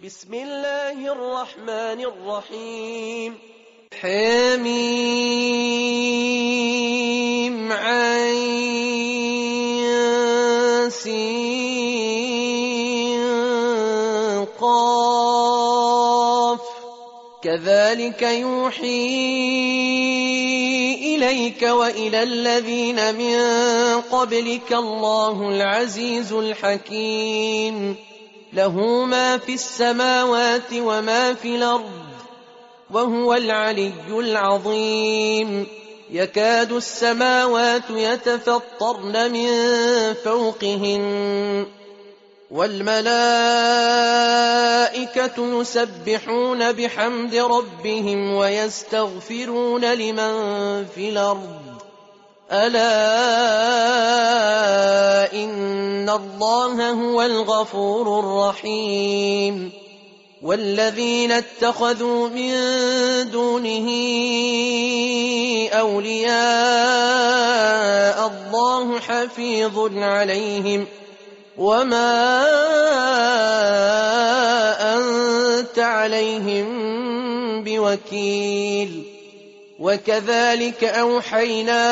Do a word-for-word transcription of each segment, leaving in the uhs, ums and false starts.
بسم الله الرحمن الرحيم. حميم عين سين قاف كذلك يوحي إليك وإلى الذين من قبلك الله العزيز الحكيم له ما في السماوات وما في الأرض وهو العلي العظيم. يكاد السماوات يتفطرن من فوقهن والملائكة يسبحون بحمد ربهم ويستغفرون لمن في الأرض ألا إن الله هو الغفور الرحيم. والذين اتخذوا من دونه أولياء الله حفيظ عليهم وما أنت عليهم بوكيل. وكذلك أوحينا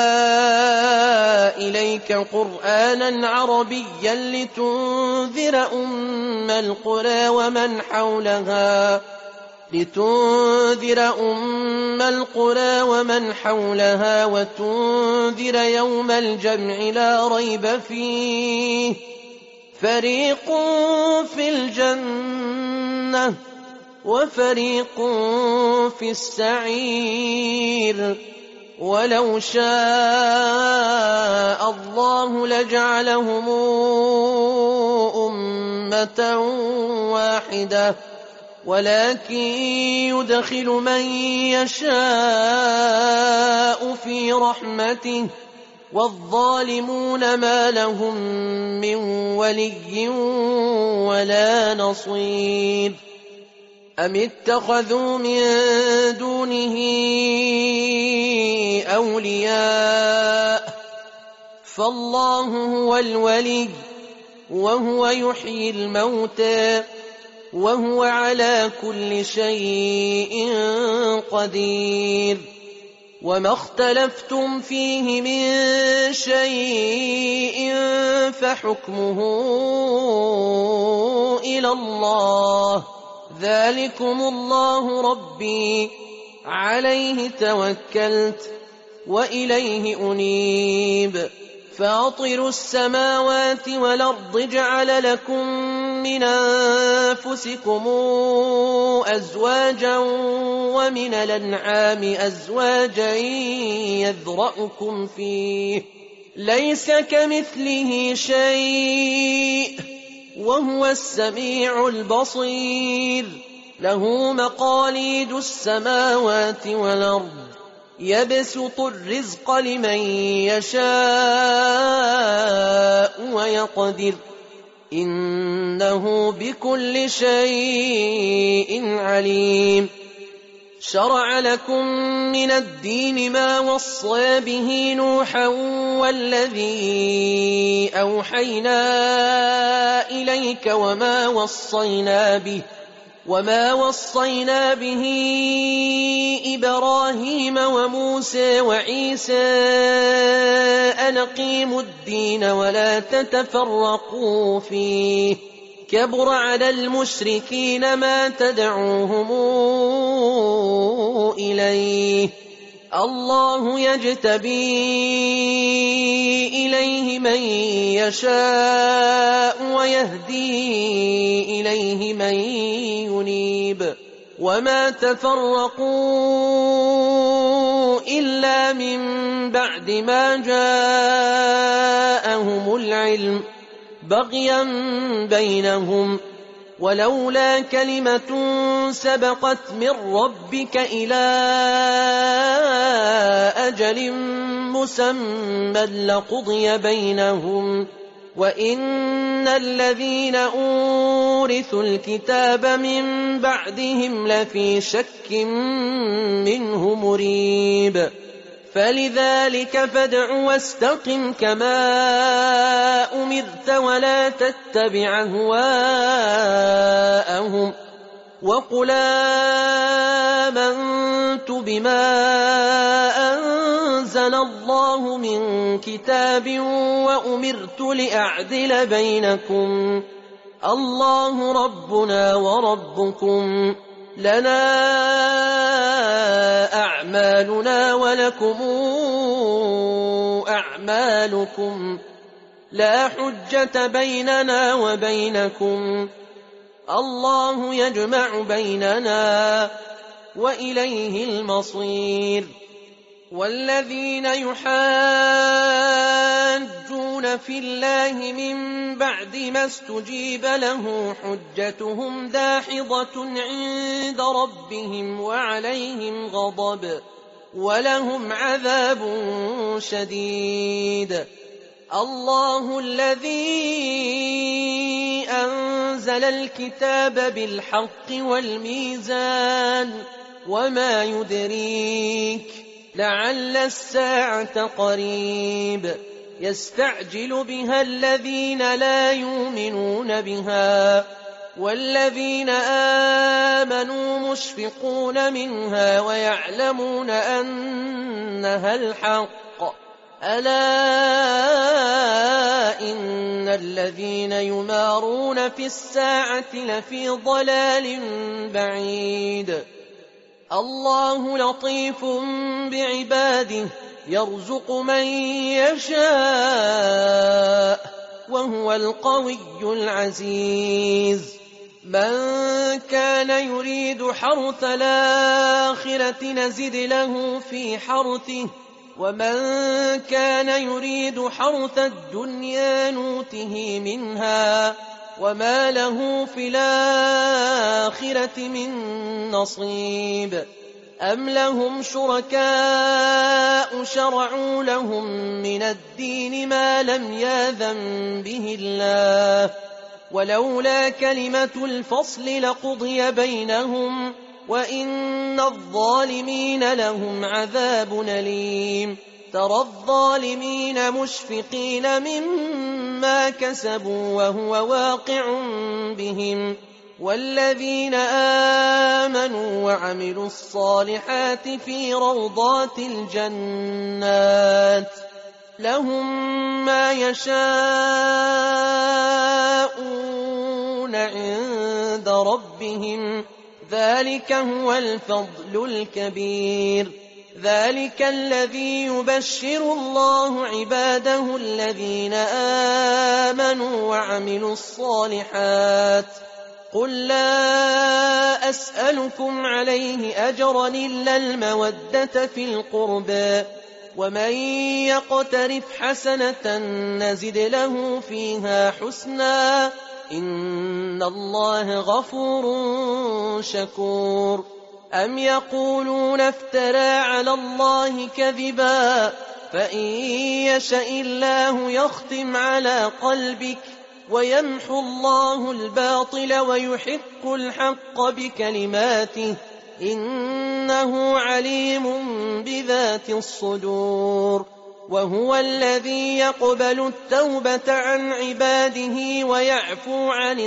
إليك قرآنا عربيا لتنذر أم القرى ومن حولها لتنذر أم القرى ومن حولها وتنذر يوم الجمع لا ريب فيه فريق في الجنة وفريق في السعير. ولو شاء الله لجعلهم أمة واحدة ولكن يدخل من يشاء في رحمته والظالمون ما لهم من ولي ولا نصير. أم اتخذوا من دونه أولياء فالله هو الولي وهو يحيي الموتى وهو على كل شيء قدير. وما اختلفتم فيه من شيء فحكمه إلى الله ذلكم الله ربي عليه توكلت وإليه أنيب. فاطر السماوات والأرض جعل لكم من أنفسكم أزواجا ومن الأنعام أزواجا يذرأكم فيه ليس كمثله شيء وهو السميع البصير. له مقاليد السماوات والأرض يبسط الرزق لمن يشاء ويقدر إنه بكل شيء عليم. شرع لكم من الدين ما وصى به نوحا والذي أوحينا إليك وما وصينا به وما وصينا به إبراهيم وموسى وعيسى أن أقيموا الدين ولا تتفرقوا فيه كبر على المشركين ما تدعوهم إليه. الله يجتبي إليه من يشاء ويهدي إليه من ينيب. وما تفرقوا إلا من بعد ما جاءهم العلم بغيا بينهم ولولا كلمة سبقت من ربك إلى أجل مسمى لقضي بينهم وإن الذين أورثوا الكتاب من بعدهم لفي شك منه مريب. فلذلك فادع واستقم كما أمرت ولا تتبع أهواءهم وقل آمنت بما أنزل الله من كتاب وأمرت لأعدل بينكم الله ربنا وربكم لنا أعمالنا ولكم أعمالكم لا حجة بيننا وبينكم الله يجمع بيننا وإليه المصير والذين يحاجون في الله من بعد ما استجيب له حجتهم داحضة عند ربهم وعليهم غضب ولهم عذاب شديد الله الذي أنزل الكتاب بالحق والميزان وما يدريك لعل الساعة قريب يستعجل بها الذين لا يؤمنون بها والذين آمنوا مشفقون منها ويعلمون أنها الحق ألا إن الذين يمارون في الساعة لفي ضلال بعيد الله لطيف بعباده يرزق من يشاء وهو القوي العزيز من كان يريد حرث الآخرة نزد له في حرثه ومن كان يريد حرث الدنيا نوته منها وما له في الآخرة من نصيب أم لهم شركاء شرعوا لهم من الدين ما لم يأذن به الله ولولا كلمة الفصل لقضي بينهم وإن الظالمين لهم عذاب أليم ترى الظالمين مشفقين مما كسبوا وهو واقع بهم والذين آمنوا وعملوا الصالحات في روضات الجنات لهم ما يشاءون عند ربهم ذلك هو الفضل الكبير ذلك الذي يبشر الله عباده الذين آمنوا وعملوا الصالحات قل لا أسألكم عليه أجرا إلا المودة في القربى ومن يقترف حسنة نزد له فيها حسنا إن الله غفور شكور أم يقولون افترى على الله كذبا فإن يشاء الله يختم على قلبك ويمحو الله الباطل ويحق الحق بكلماته إنه عليم بذات الصدور وهو الذي يقبل التوبة عن عباده ويعفو عن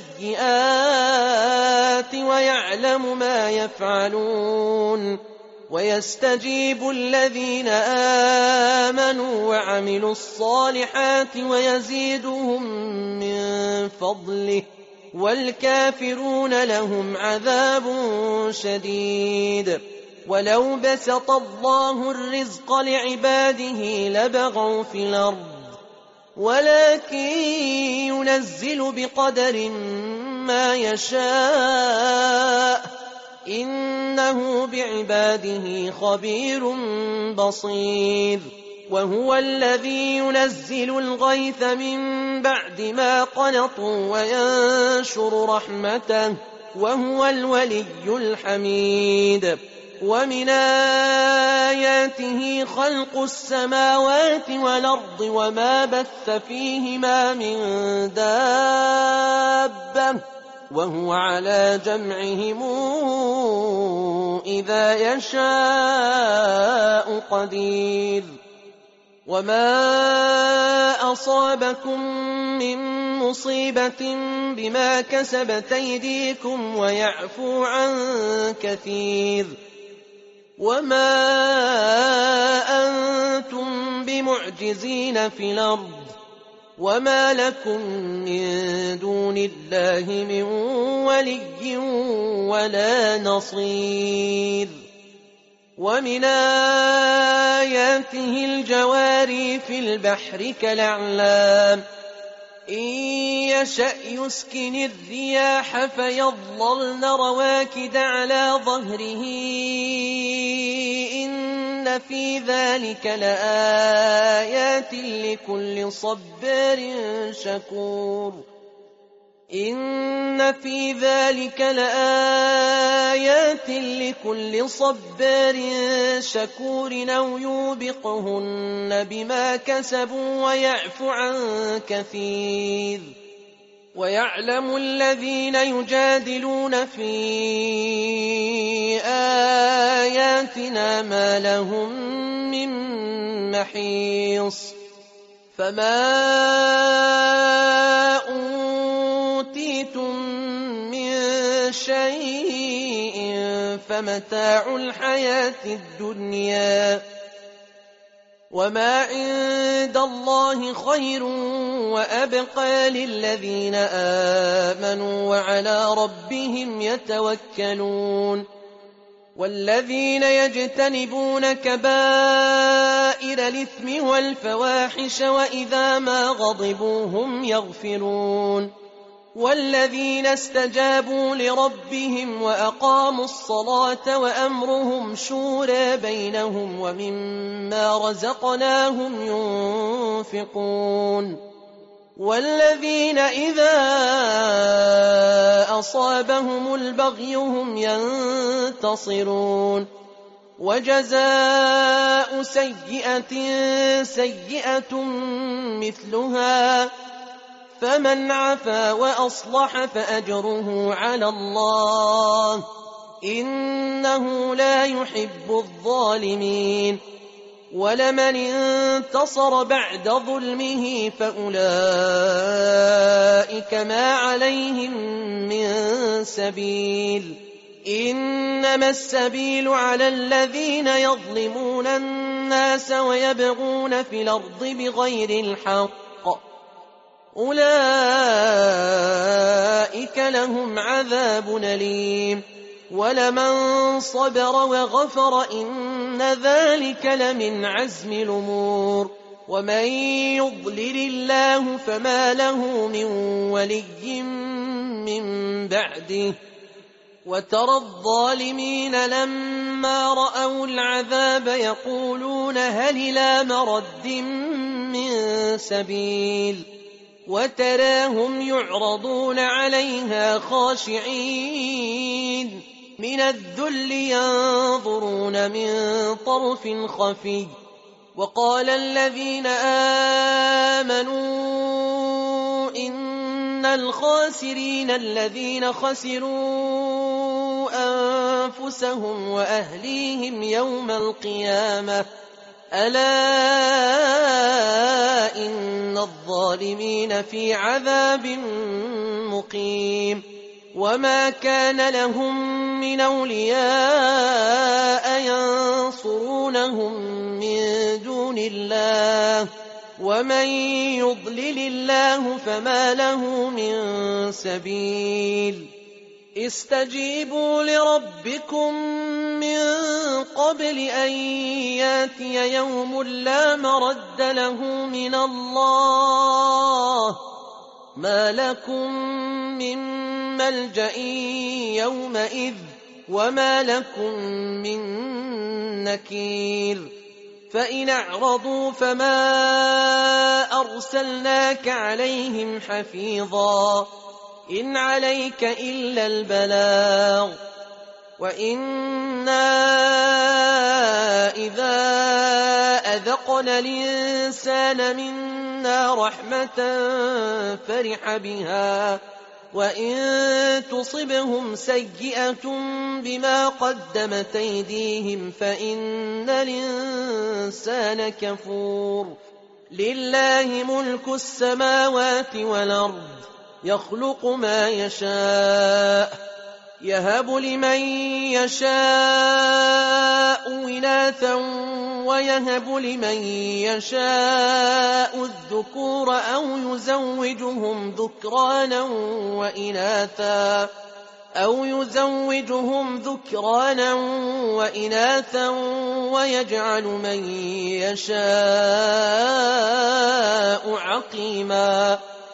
السيئات ويعلم ما يفعلون ويستجيب الذين آمنوا وعملوا الصالحات ويزيدهم من فضله والكافرون لهم عذاب شديد ولو بسط الله الرزق لعباده لبغوا في الأرض ولكن ينزل بقدر ما يشاء إنه بعباده خبير بصير وهو الذي ينزل الغيث من بعد ما قنطوا وينشر رحمته وهو الولي الحميد ومن آياته خلق السماوات والأرض وما بث فيهما من دابة وهو على جمعهم إذا يشاء قدير وما أصابكم من مصيبة بما كسبت أيديكم ويعفو عن كثير وما أنتم بمعجزين في الأرض وما لكم من دون الله من ولي ولا نصير ومن آياته الجواري في البحر كالأعلام إن يشأ يسكن الرياح فيظللن رواكد على ظهره إن في ذلك لآيات لكل صبار شكور إن في ذلك لآيات لكل صبار شكور أو يوبقهن بما كسبوا ويعفو عن كثير ويعلم الذين يجادلون في آياتنا ما لهم من محيص فما أوتيتم من شيء فمتاع الحياة الدنيا وما عند الله خير وأبقى للذين آمنوا وعلى ربهم يتوكلون والذين يجتنبون كبائر الإثم والفواحش وإذا ما غضبوا هم يغفرون والذين استجابوا لربهم وأقاموا الصلاة وأمرهم شورى بينهم ومما رزقناهم ينفقون والذين إذا أصابهم البغي هم ينتصرون وجزاء سيئة سيئة مثلها فمن عفا وأصلح فأجره على الله إنه لا يحب الظالمين ولمن انتصر بعد ظلمه فأولئك ما عليهم من سبيل إنما السبيل على الذين يظلمون الناس ويبغون في الأرض بغير الحق أولئك لهم عذاب أليم ولمن صبر وغفر إن ذلك لمن عزم الأمور ومن يضلل الله فما له من ولي من بعده وترى الظالمين لما رأوا العذاب يقولون هل إلى مرد من سبيل وتراهم يعرضون عليها خاشعين من الذل ينظرون من طرف خفي وقال الذين آمنوا إن الخاسرين الذين خسروا أنفسهم وأهليهم يوم القيامة ألا إن الظالمين في عذاب مقيم وما كان لهم من أولياء ينصرونهم من دون الله ومن يضلل الله فما له من سبيل استجيبوا لربكم من قبل أن ياتي يوم لا مرد له من الله ما لكم من ملجأ يومئذ وما لكم من نكير فإن أعرضوا فما أرسلناك عليهم حفيظا إن عليك إلا البلاغ وإنا إذا أذقنا الإنسان منا رحمة فرح بها وإن تصبهم سيئة بما قدمت أيديهم فإن الإنسان كفور. لله ملك السماوات والأرض يخلق ما يشاء يهب لمن يشاء إناثا ويهب لمن يشاء الذكور أو يزوجهم ذكرانا وإناثا أو يزوجهم ذكرانا وإناثا ويجعل من يشاء عقيما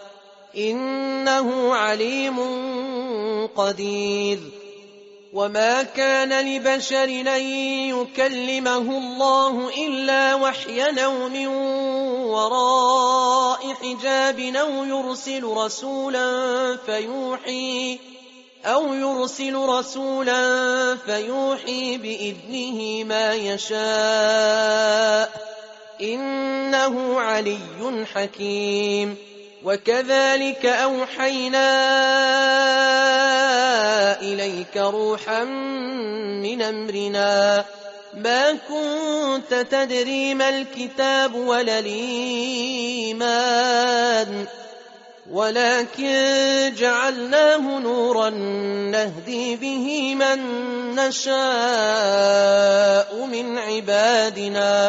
إنه عليم قدير. وما كان لبشر أن يكلمه الله إلا وحيا أو من وراء حجاب أو يرسل رسولا فيوحي أو يرسل رسولا فيوحي بإذنه ما يشاء إنه علي حكيم. وكذلك أوحينا إليك روحا من أمرنا ما كنت تدري ما الكتاب ولا الإيمان ولكن جعلناه نورا نهدي به من نشاء من عبادنا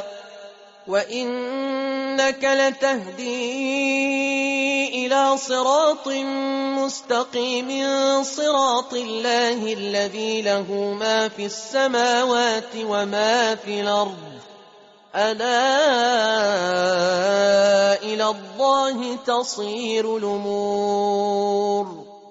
وإنك لتهدي إلى صراط مستقيم صراط الله الذي له ما في السماوات وما في الأرض ألا إلى الله تصير الأمور.